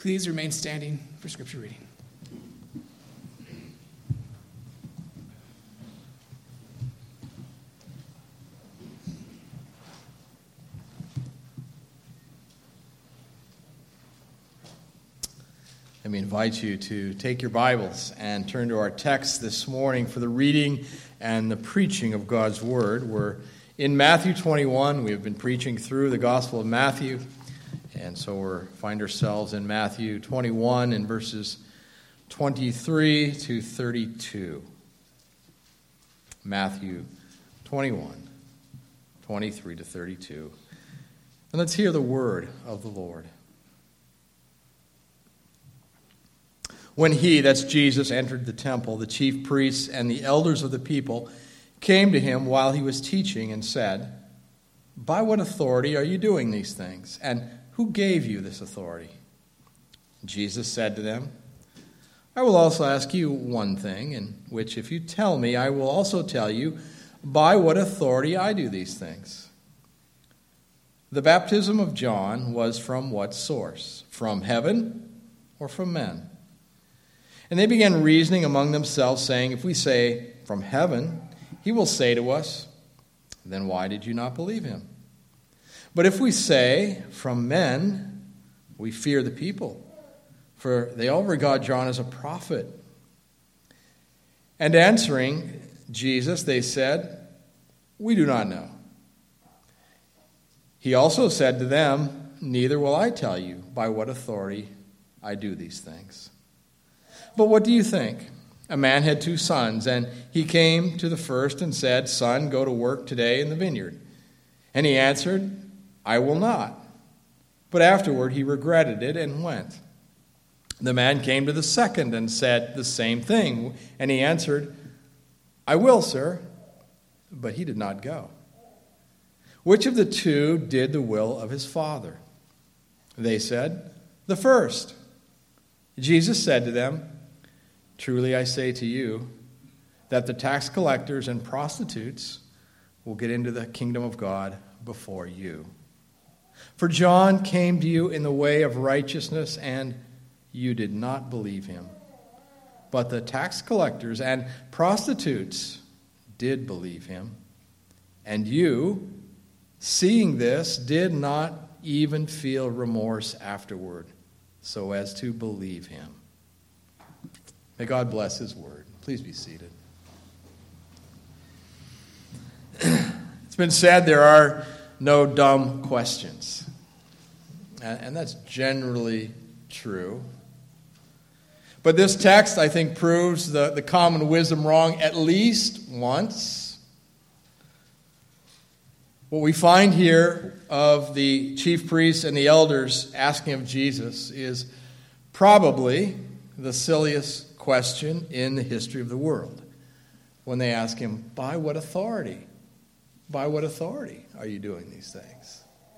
Please remain standing for Scripture reading. Let me invite you to take your Bibles and turn to our text this morning for the reading and the preaching of God's Word. We're in Matthew 21. We have been preaching through the Gospel of Matthew, and so we find ourselves in Matthew 21 in verses 23 to 32. Matthew 21, 23 to 32. And let's hear the word of the Lord. When he, that's Jesus, entered the temple, the chief priests and the elders of the people came to him while he was teaching and said, "By what authority are you doing these things? And who gave you this authority?" Jesus said to them, "I will also ask you one thing, in which if you tell me, I will also tell you by what authority I do these things. The baptism of John was from what source? From heaven or from men?" And they began reasoning among themselves, saying, "If we say, 'From heaven,' he will say to us, 'Then why did you not believe him?' But if we say, 'From men,' we fear the people, for they all regard John as a prophet." And answering Jesus, they said, "We do not know." He also said to them, "Neither will I tell you by what authority I do these things. But what do you think? A man had 2 sons, and he came to the first and said, 'Son, go to work today in the vineyard.' And he answered, 'I will not.' But afterward he regretted it and went. The man came to the second and said the same thing. And he answered, 'I will, sir.' But he did not go. Which of the 2 did the will of his father?" They said, "The first." Jesus said to them, "Truly I say to you that the tax collectors and prostitutes will get into the kingdom of God before you. For John came to you in the way of righteousness, and you did not believe him. But the tax collectors and prostitutes did believe him. And you, seeing this, did not even feel remorse afterward, so as to believe him." May God bless his word. Please be seated. It's been said there are no dumb questions. And that's generally true. But this text, I think, proves the common wisdom wrong at least once. What we find here of the chief priests and the elders asking of Jesus is probably the silliest question in the history of the world, when they ask him, "By what authority? By what authority are you doing these things?"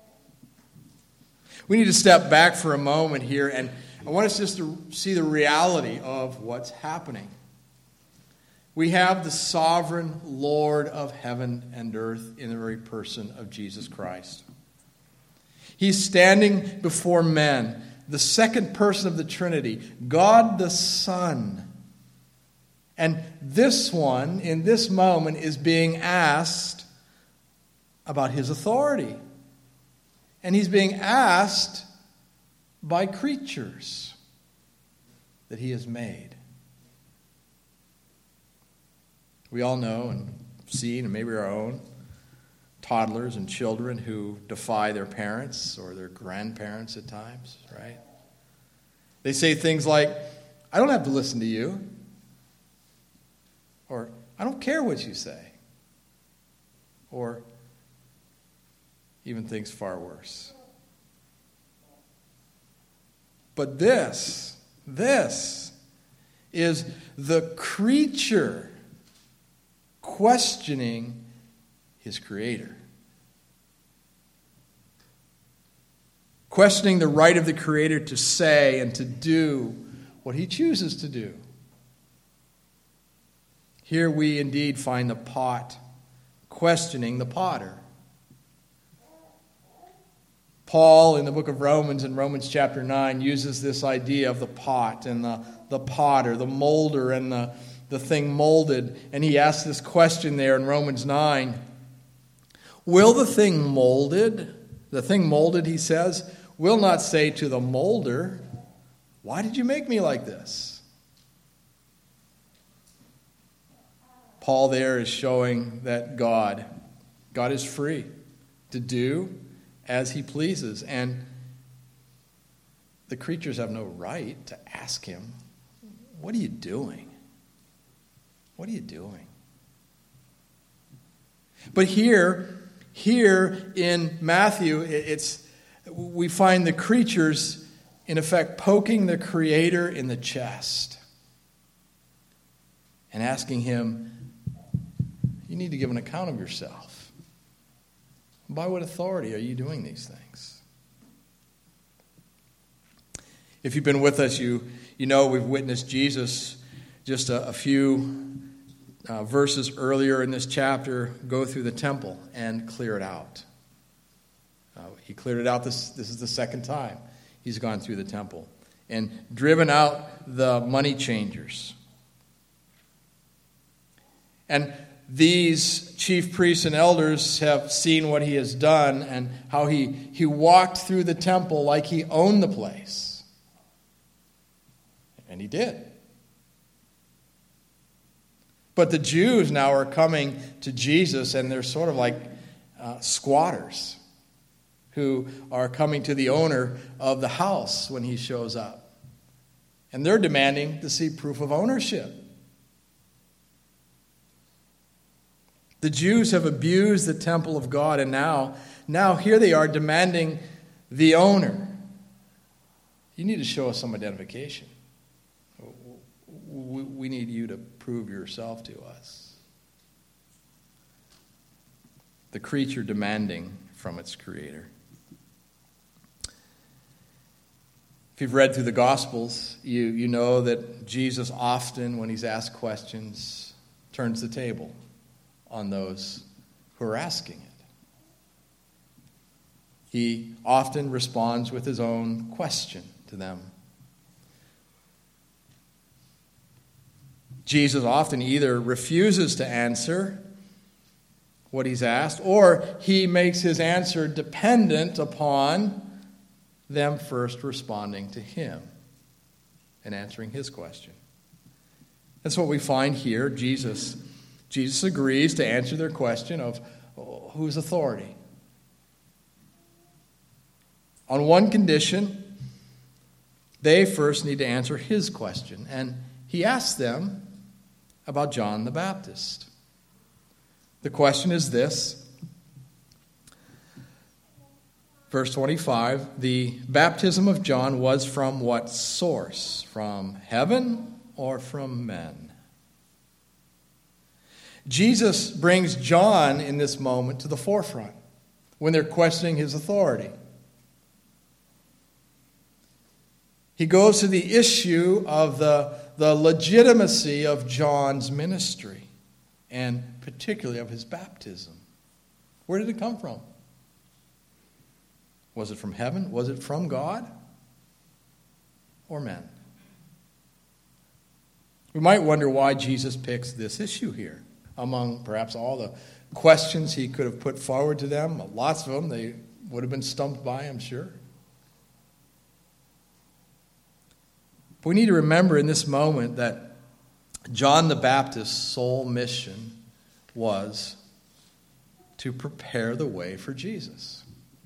We need to step back for a moment here, and I want us just to see the reality of what's happening. We have the sovereign Lord of heaven and earth in the very person of Jesus Christ. He's standing before men, the second person of the Trinity, God the Son. And this one, in this moment, is being asked about his authority. And he's being asked by creatures that he has made. We all know and seen, and maybe our own, toddlers and children who defy their parents or their grandparents at times, right? They say things like, "I don't have to listen to you," or "I don't care what you say," or even things far worse. But this is the creature questioning his Creator. Questioning the right of the Creator to say and to do what he chooses to do. Here we indeed find the pot questioning the potter. Paul, in the book of Romans, in Romans chapter 9, uses this idea of the pot and the potter, the molder and the thing molded. And he asks this question there in Romans 9. Will the thing molded, he says, will not say to the molder, why did you make me like this? Paul there is showing that God is free to do as he pleases. And the creatures have no right to ask him, what are you doing? What are you doing? But here in Matthew, we find the creatures, in effect, poking the Creator in the chest and asking him, you need to give an account of yourself. By what authority are you doing these things? If you've been with us, you know we've witnessed Jesus just a few verses earlier in this chapter go through the temple and clear it out. He cleared it out. This is the second time he's gone through the temple and driven out the money changers. And these chief priests and elders have seen what he has done and how he walked through the temple like he owned the place. And he did. But the Jews now are coming to Jesus, and they're sort of like squatters who are coming to the owner of the house when he shows up. And they're demanding to see proof of ownership. The Jews have abused the temple of God, and now here they are demanding the owner. You need to show us some identification. We need you to prove yourself to us. The creature demanding from its creator. If you've read through the Gospels, you know that Jesus often, when he's asked questions, turns the table on those who are asking it. He often responds with his own question to them. Jesus often either refuses to answer what he's asked, or he makes his answer dependent upon them first responding to him and answering his question. That's what we find here. Jesus agrees to answer their question of whose authority. On one condition, they first need to answer his question. And he asks them about John the Baptist. The question is this. Verse 25, the baptism of John was from what source? From heaven or from men? Jesus brings John in this moment to the forefront when they're questioning his authority. He goes to the issue of the legitimacy of John's ministry, and particularly of his baptism. Where did it come from? Was it from heaven? Was it from God? Or men? We might wonder why Jesus picks this issue here, among perhaps all the questions he could have put forward to them. Lots of them they would have been stumped by, I'm sure. But we need to remember in this moment that John the Baptist's sole mission was to prepare the way for Jesus.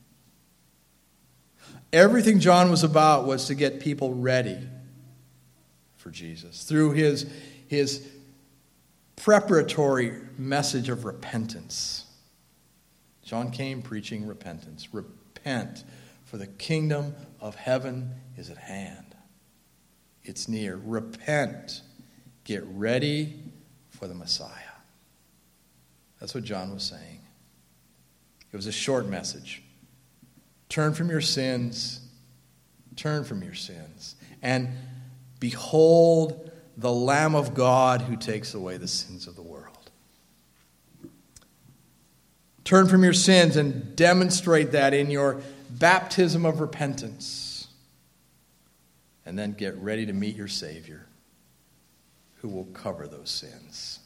Everything John was about was to get people ready for Jesus through his preparatory message of repentance. John came preaching repentance. Repent, for the kingdom of heaven is at hand. It's near. Repent. Get ready for the Messiah. That's what John was saying. It was a short message. Turn from your sins. Turn from your sins. And behold the Lamb of God who takes away the sins of the world. Turn from your sins and demonstrate that in your baptism of repentance, and then get ready to meet your Savior, who will cover those sins.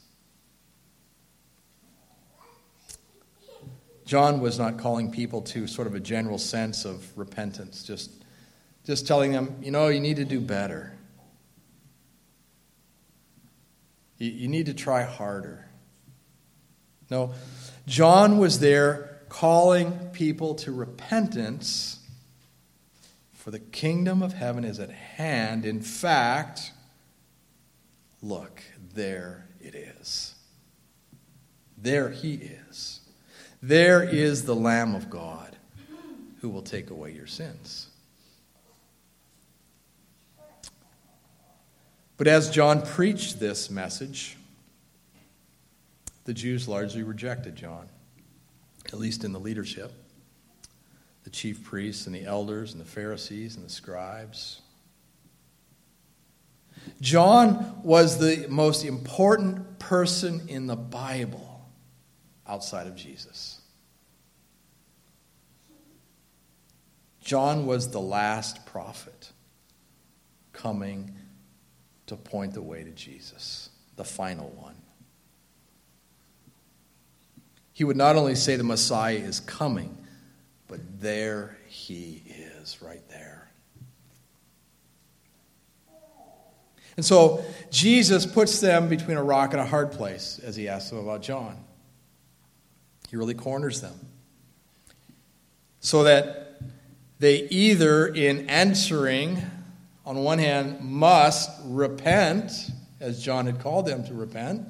John was not calling people to sort of a general sense of repentance, just telling them, you need to do better. You need to try harder. No, John was there calling people to repentance, for the kingdom of heaven is at hand. In fact, look, there it is. There he is. There is the Lamb of God who will take away your sins. But as John preached this message, the Jews largely rejected John, at least in the leadership. The chief priests and the elders and the Pharisees and the scribes. John was the most important person in the Bible outside of Jesus. John was the last prophet coming to point the way to Jesus, the final one. He would not only say the Messiah is coming, but there he is, right there. And so Jesus puts them between a rock and a hard place as he asks them about John. He really corners them, so that they either, in answering, on one hand, must repent, as John had called them to repent,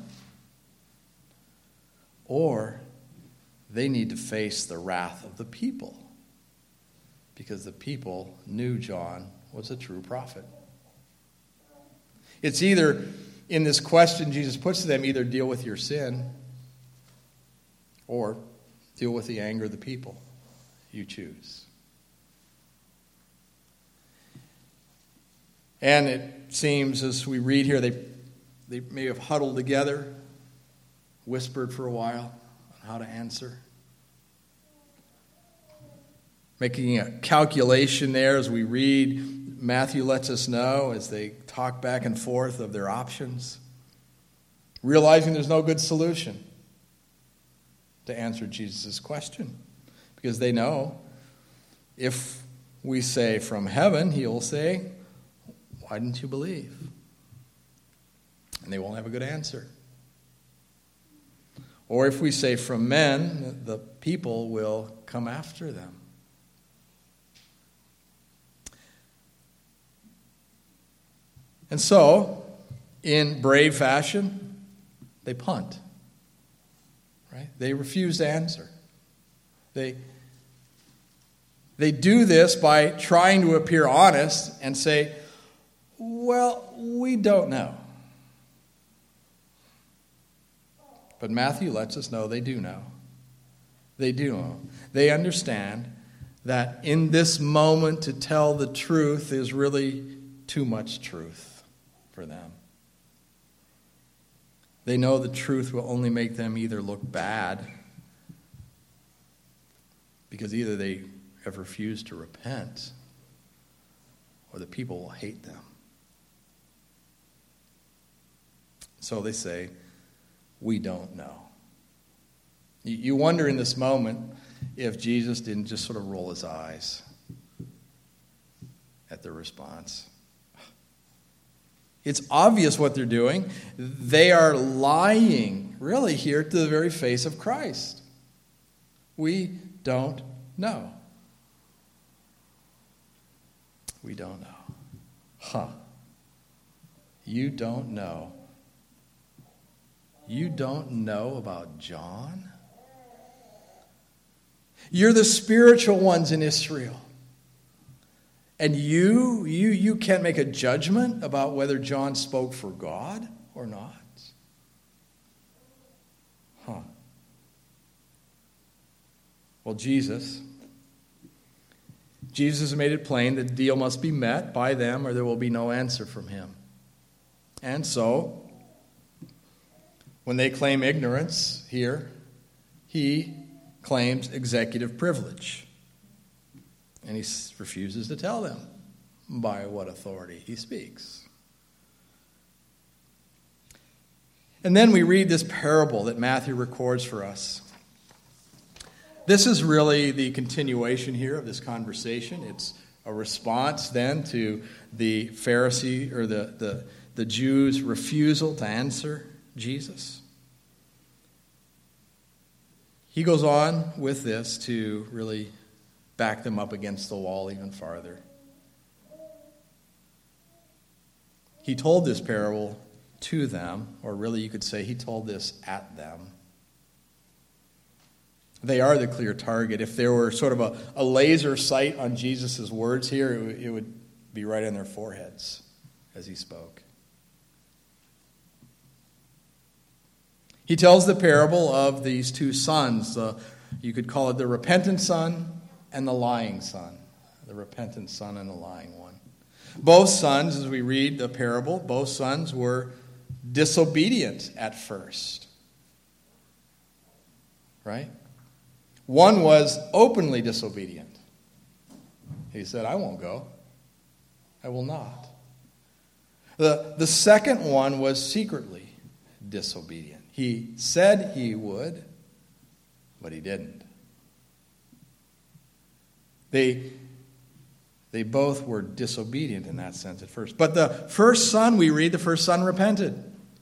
or they need to face the wrath of the people, because the people knew John was a true prophet. It's either, in this question Jesus puts to them, either deal with your sin or deal with the anger of the people. You choose. And it seems, as we read here, they may have huddled together, whispered for a while on how to answer. Making a calculation there as we read, Matthew lets us know as they talk back and forth of their options, realizing there's no good solution to answer Jesus' question. Because they know if we say from heaven, he'll say, why didn't you believe? And they won't have a good answer. Or if we say from men, the people will come after them. And so, in brave fashion, they punt. Right? They refuse to answer. They do this by trying to appear honest and say, well, we don't know. But Matthew lets us know they do know. They do know. They understand that in this moment to tell the truth is really too much truth for them. They know the truth will only make them either look bad, because either they have refused to repent, or the people will hate them. So they say, we don't know. You wonder in this moment if Jesus didn't just sort of roll his eyes at their response. It's obvious what they're doing. They are lying, really, here to the very face of Christ. We don't know. We don't know. You don't know. You don't know about John? You're the spiritual ones in Israel. And you can't make a judgment about whether John spoke for God or not? Well, Jesus made it plain that the deal must be met by them or there will be no answer from him. And so, when they claim ignorance here, he claims executive privilege. And he refuses to tell them by what authority he speaks. And then we read this parable that Matthew records for us. This is really the continuation here of this conversation. It's a response then to the Pharisee or the Jews' refusal to answer Jesus. He goes on with this to really back them up against the wall even farther. He told this parable to them, or really you could say he told this at them. They are the clear target. If there were sort of a laser sight on Jesus' words here, it would be right on their foreheads as he spoke. He tells the parable of these two sons. You could call it the repentant son and the lying son. The repentant son and the lying one. Both sons, as we read the parable, both sons were disobedient at first. Right? One was openly disobedient. He said, I won't go. I will not. The second one was secretly disobedient. He said he would, but he didn't. They both were disobedient in that sense at first. But the first son, we read, the first son repented.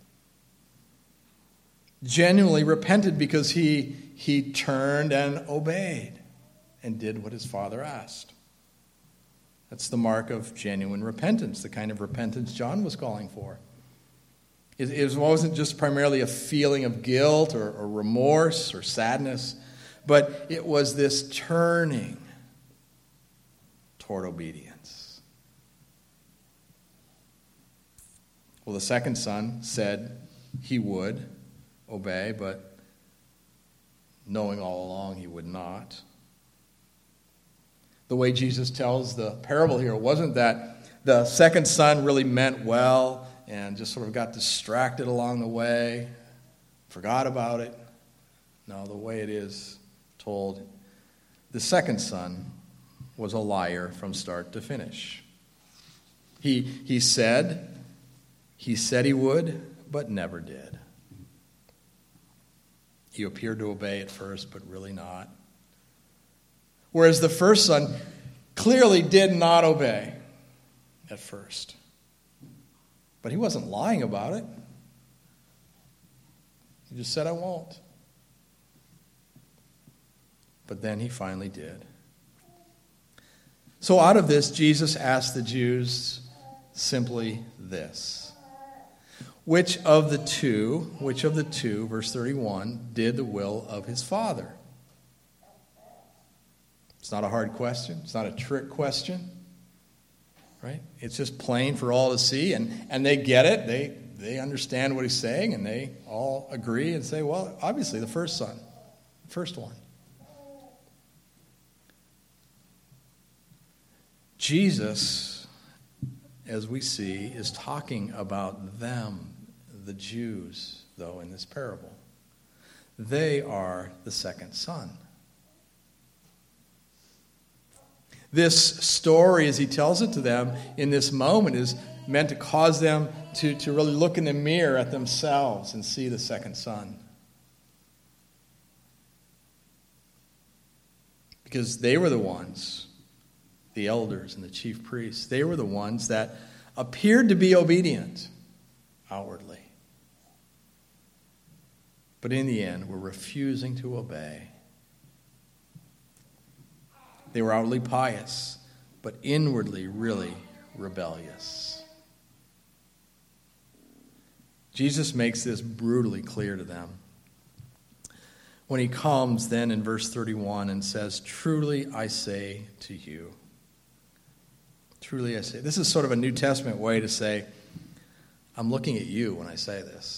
Genuinely repented because he turned and obeyed and did what his father asked. That's the mark of genuine repentance, the kind of repentance John was calling for. It wasn't just primarily a feeling of guilt or remorse or sadness, but it was this turning toward obedience. Well, the second son said he would obey, but knowing all along he would not. The way Jesus tells the parable here wasn't that the second son really meant well and just sort of got distracted along the way, forgot about it. No, the way it is told, the second son was a liar from start to finish. He said he would, but never did. He appeared to obey at first, but really not. Whereas the first son clearly did not obey at first. But he wasn't lying about it. He just said, I won't. But then he finally did. So out of this, Jesus asked the Jews simply this. Which of the two, verse 31, did the will of his Father? It's not a hard question. It's not a trick question. Right? It's just plain for all to see, and they get it. They understand what he's saying, and they all agree and say, well, obviously the first son, first one. Jesus, as we see, is talking about them, the Jews, though, in this parable. They are the second son. This story, as he tells it to them in this moment, is meant to cause them to really look in the mirror at themselves and see the second son. Because they were the ones, the elders and the chief priests, they were the ones that appeared to be obedient outwardly. But in the end, were refusing to obey. They were outwardly pious, but inwardly really rebellious. Jesus makes this brutally clear to them when he comes then in verse 31 and says, truly I say to you. Truly I say. This is sort of a New Testament way to say, I'm looking at you when I say this.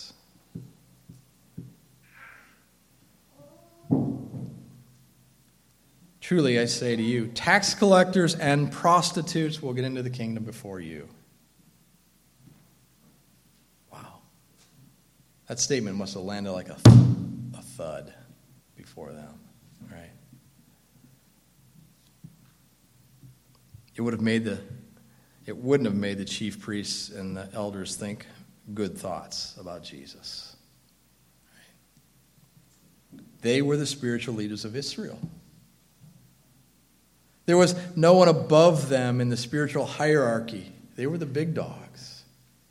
Truly, I say to you, tax collectors and prostitutes will get into the kingdom before you. Wow. That statement must have landed like a thud before them, right? it wouldn't have made the chief priests and the elders think good thoughts about Jesus. They were the spiritual leaders of Israel. There was no one above them in the spiritual hierarchy. They were the big dogs.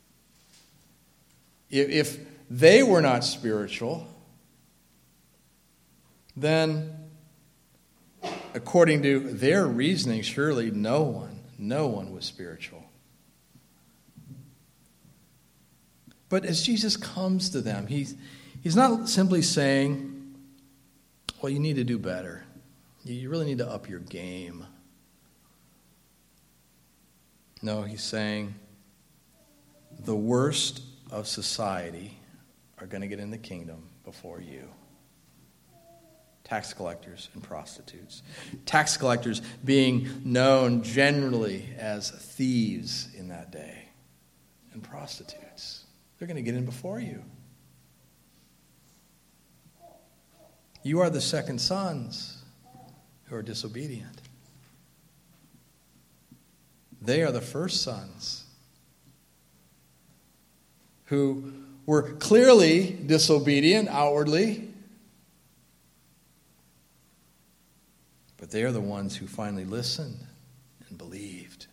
If they were not spiritual, then, according to their reasoning, surely no one was spiritual. But as Jesus comes to them, he's not simply saying, well, you need to do better. You really need to up your game. No, he's saying the worst of society are going to get in the kingdom before you. Tax collectors and prostitutes. Tax collectors being known generally as thieves in that day. And prostitutes. They're going to get in before you. You are the second sons who are disobedient. They are the first sons who were clearly disobedient outwardly, but they are the ones who finally listened and believed.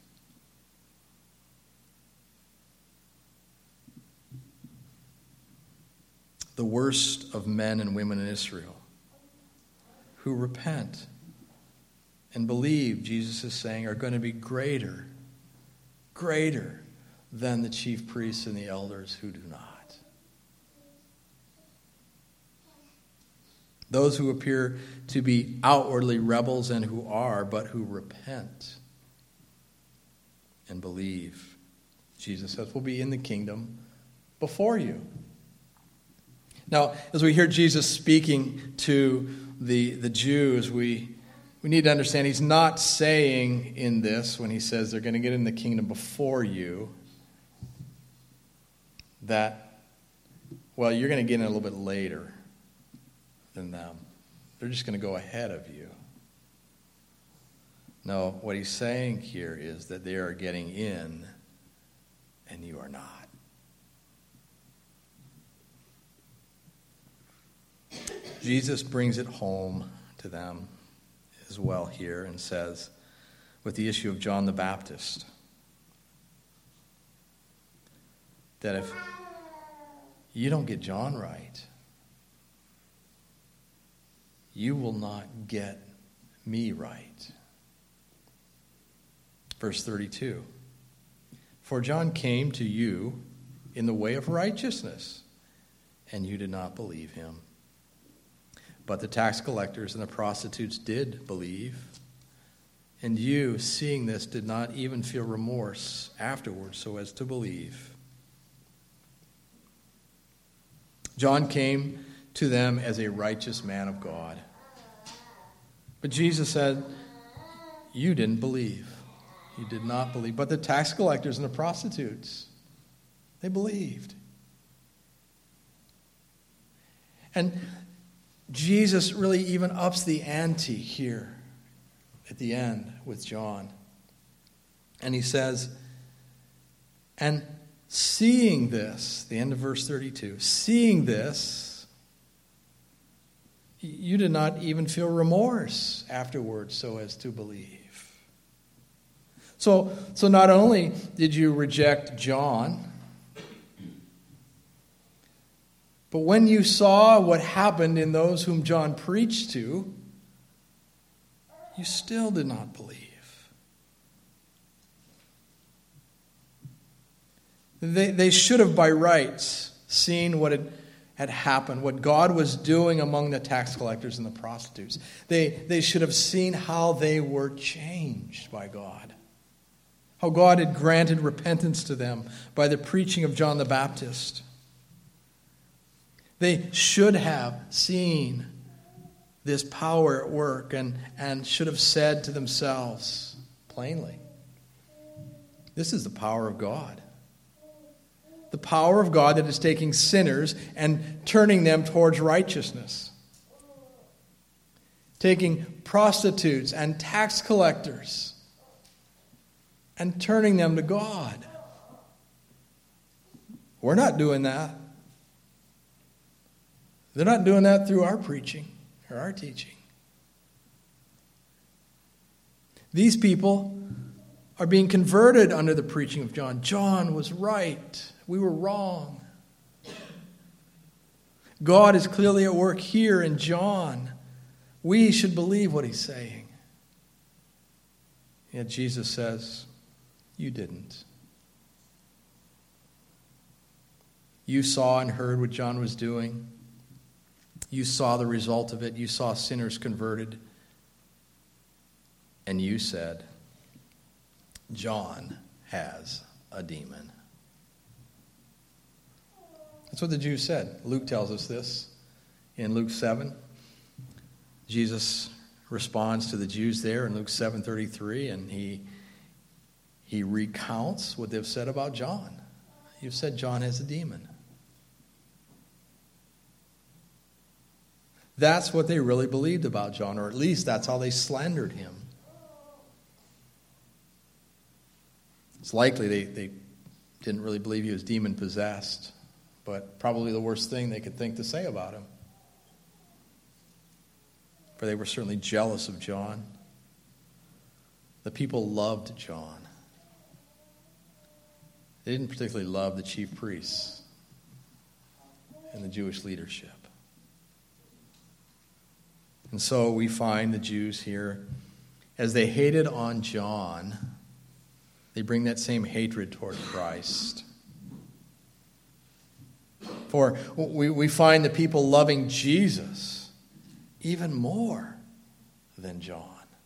The worst of men and women in Israel who repent and believe, Jesus is saying, are going to be greater than the chief priests and the elders who do not. Those who appear to be outwardly rebels and who are, but who repent and believe, Jesus says, will be in the kingdom before you. Now, as we hear Jesus speaking to the Jews, we need to understand he's not saying in this, when he says they're going to get in the kingdom before you, that, well, you're going to get in a little bit later than them. They're just going to go ahead of you. No, what he's saying here is that they are getting in and you are not. Jesus brings it home to them as well here and says, with the issue of John the Baptist, that if you don't get John right, you will not get me right. Verse 32, for John came to you in the way of righteousness, and you did not believe him. But the tax collectors and the prostitutes did believe. And you, seeing this, did not even feel remorse afterwards so as to believe. John came to them as a righteous man of God. But Jesus said, you didn't believe. You did not believe. But the tax collectors and the prostitutes, they believed. And Jesus really even ups the ante here at the end with John. And he says, and seeing this, the end of verse 32, seeing this, you did not even feel remorse afterwards so as to believe. So not only did you reject John, but when you saw what happened in those whom John preached to, you still did not believe. They should have by rights seen what had happened, what God was doing among the tax collectors and the prostitutes. They should have seen how they were changed by God, how God had granted repentance to them by the preaching of John the Baptist. They should have seen this power at work and should have said to themselves plainly, this is the power of God. The power of God that is taking sinners and turning them towards righteousness. Taking prostitutes and tax collectors and turning them to God. We're not doing that. They're not doing that through our preaching or our teaching. These people are being converted under the preaching of John. John was right. We were wrong. God is clearly at work here in John. We should believe what he's saying. Yet Jesus says, you didn't. You saw and heard what John was doing. You saw the result of it. You saw sinners converted. And you said, John has a demon. That's what the Jews said. Luke tells us this in Luke 7. Jesus responds to the Jews there in Luke 7:33, and he recounts what they've said about John. You've said John has a demon. That's what they really believed about John, or at least that's how they slandered him. It's likely they didn't really believe he was demon-possessed, but probably the worst thing they could think to say about him. For they were certainly jealous of John. The people loved John. They didn't particularly love the chief priests and the Jewish leadership. And so we find the Jews here, as they hated on John, they bring that same hatred toward Christ. For we find the people loving Jesus even more than John.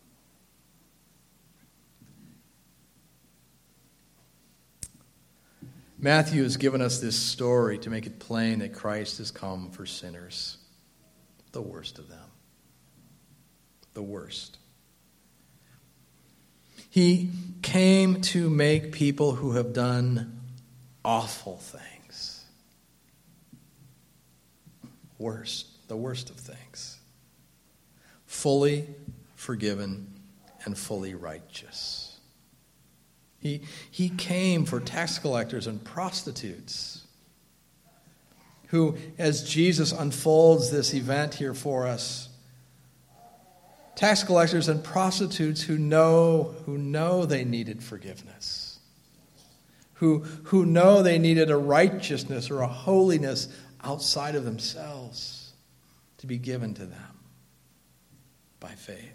Matthew has given us this story to make it plain that Christ has come for sinners, the worst of them. The worst. He came to make people who have done awful things worst, the worst of things, fully forgiven and fully righteous. He came for tax collectors and prostitutes who, as Jesus unfolds this event here for us, tax collectors and prostitutes who know they needed forgiveness, who know they needed a righteousness or a holiness outside of themselves to be given to them by faith.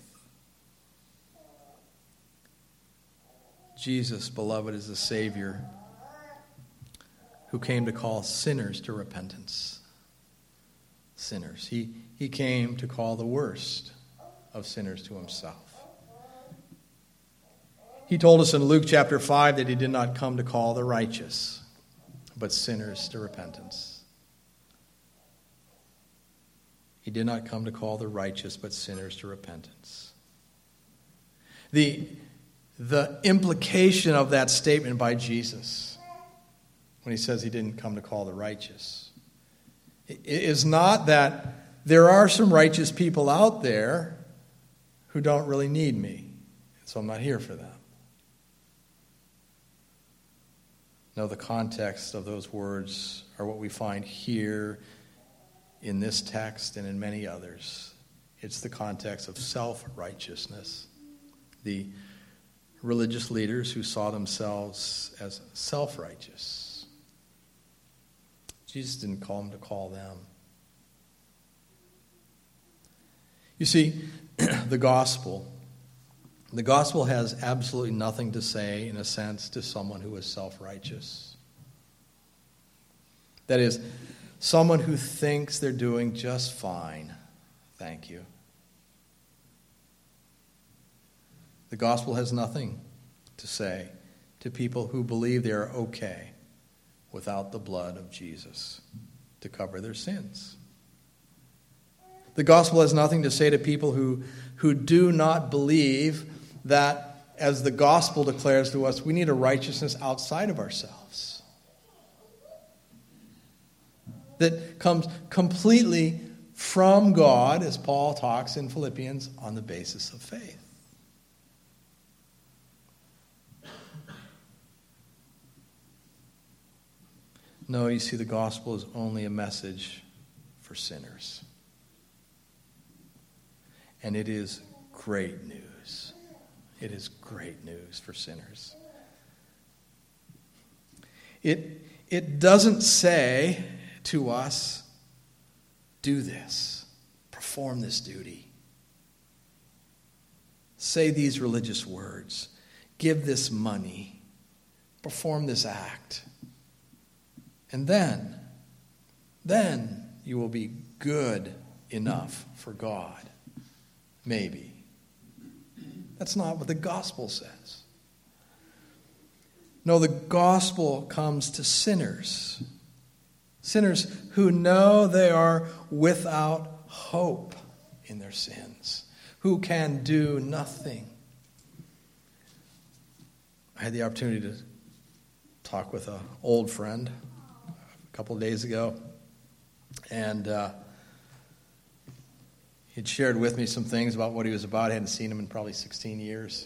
Jesus, beloved, is the Savior who came to call sinners to repentance. Sinners. He came to call the worst of sinners to himself. He told us in Luke chapter 5 that he did not come to call the righteous, but sinners to repentance. He did not come to call the righteous, but sinners to repentance. The implication of that statement by Jesus, when he says he didn't come to call the righteous, is not that there are some righteous people out there who don't really need me, so I'm not here for them. No, the context of those words are what we find here in this text and in many others. It's the context of self-righteousness. The religious leaders who saw themselves as self-righteous. Jesus didn't call them to call them. You see, the gospel has absolutely nothing to say, in a sense, to someone who is self-righteous. That is, someone who thinks they're doing just fine. Thank you. The gospel has nothing to say to people who believe they are okay without the blood of Jesus to cover their sins. The gospel has nothing to say to people who do not believe that, as the gospel declares to us, we need a righteousness outside of ourselves that comes completely from God, as Paul talks in Philippians, on the basis of faith. No, you see, the gospel is only a message for sinners. And it is great news. It is great news for sinners. It doesn't say to us, do this, perform this duty, say these religious words, give this money, perform this act, and then you will be good enough for God. Maybe. That's not what the gospel says. No, the gospel comes to sinners. Sinners who know they are without hope in their sins, who can do nothing. I had the opportunity to talk with an old friend a couple of days ago, and he'd shared with me some things about what he was about. I hadn't seen him in probably 16 years.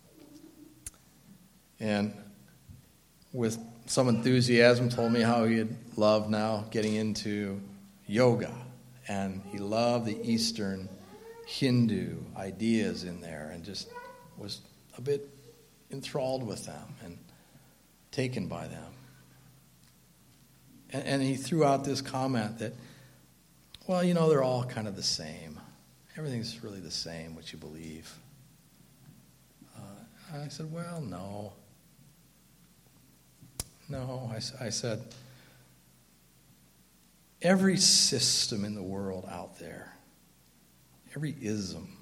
And with some enthusiasm told me how he had loved now getting into yoga. And he loved the Eastern Hindu ideas in there and just was a bit enthralled with them and taken by them. And he threw out this comment that, well, you know, they're all kind of the same. Everything's really the same, what you believe. I said, well, no. No, I said, every system in the world out there, every ism,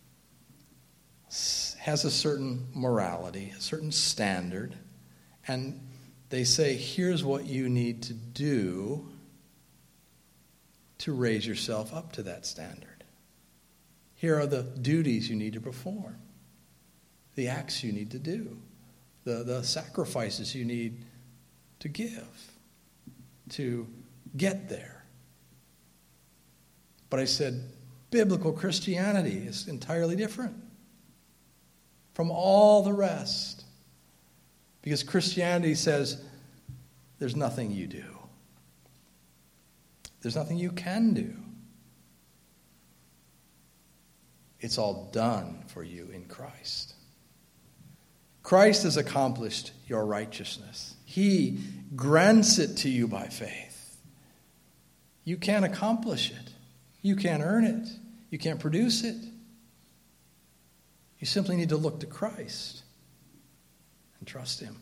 has a certain morality, a certain standard, and they say, here's what you need to do to raise yourself up to that standard. Here are the duties you need to perform, the acts you need to do, the sacrifices you need to give to get there. But I said, biblical Christianity is entirely different from all the rest. Because Christianity says there's nothing you do. There's nothing you can do. It's all done for you in Christ. Christ has accomplished your righteousness. He grants it to you by faith. You can't accomplish it. You can't earn it. You can't produce it. You simply need to look to Christ and trust Him.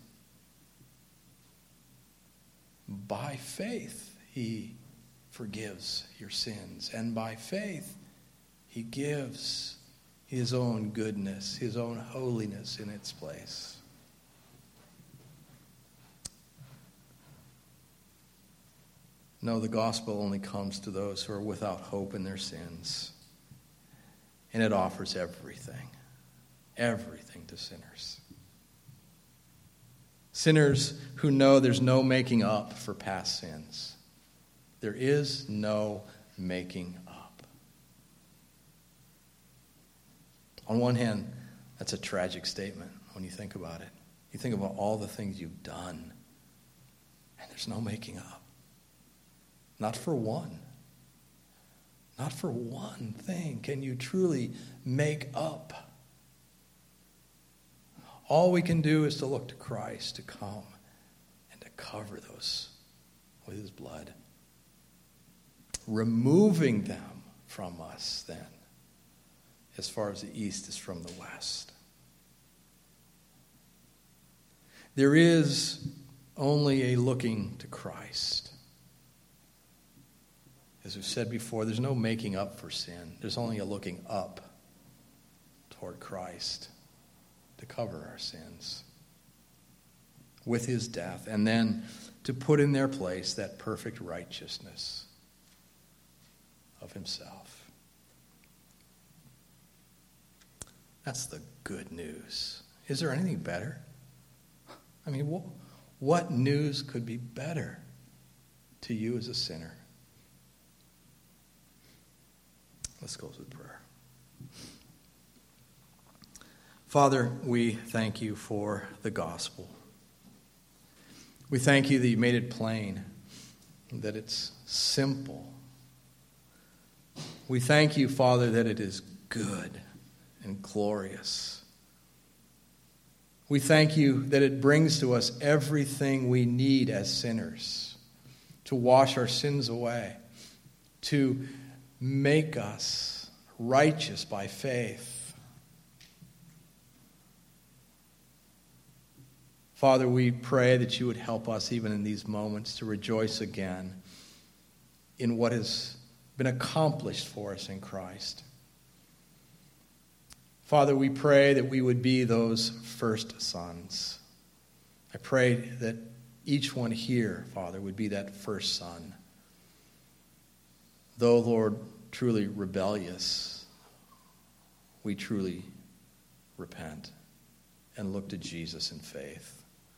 By faith, He forgives your sins. And by faith, He gives His own goodness, His own holiness in its place. No, the gospel only comes to those who are without hope in their sins. And it offers everything to sinners. Sinners who know there's no making up for past sins. There is no making up. On one hand, that's a tragic statement when you think about it. You think about all the things you've done, and there's no making up. Not for one. Not for one thing can you truly make up. All we can do is to look to Christ to come and to cover those with His blood, removing them from us then, as far as the east is from the west. There is only a looking to Christ. As we've said before, there's no making up for sin. There's only a looking up toward Christ to cover our sins with His death, and then to put in their place that perfect righteousness of Himself. That's the good news. Is there anything better? I mean, what news could be better to you as a sinner? Let's close with prayer. Father, we thank You for the gospel. We thank You that You made it plain that it's simple. We thank you, Father, that it is good and glorious. We thank you that it brings to us everything we need as sinners to wash our sins away, to make us righteous by faith. Father, we pray that you would help us even in these moments to rejoice again in what has been accomplished for us in Christ. Father, we pray that we would be those first sons. I pray that each one here, Father, would be that first son. Though, Lord, truly rebellious, we truly repent and look to Jesus in faith.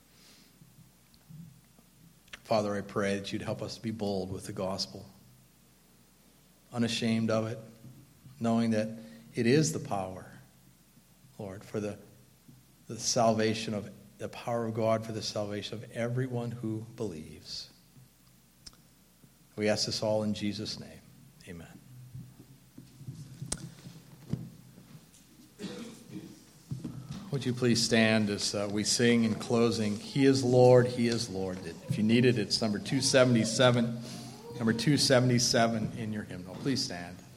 Father, I pray that you'd help us to be bold with the gospel, unashamed of it, knowing that it is the power, Lord, for the salvation of the power of God for the salvation of everyone who believes. We ask this all in Jesus' name. Amen. Would you please stand as we sing in closing, He is Lord, He is Lord. If you need it, it's number 277 in your hymnal. Please stand.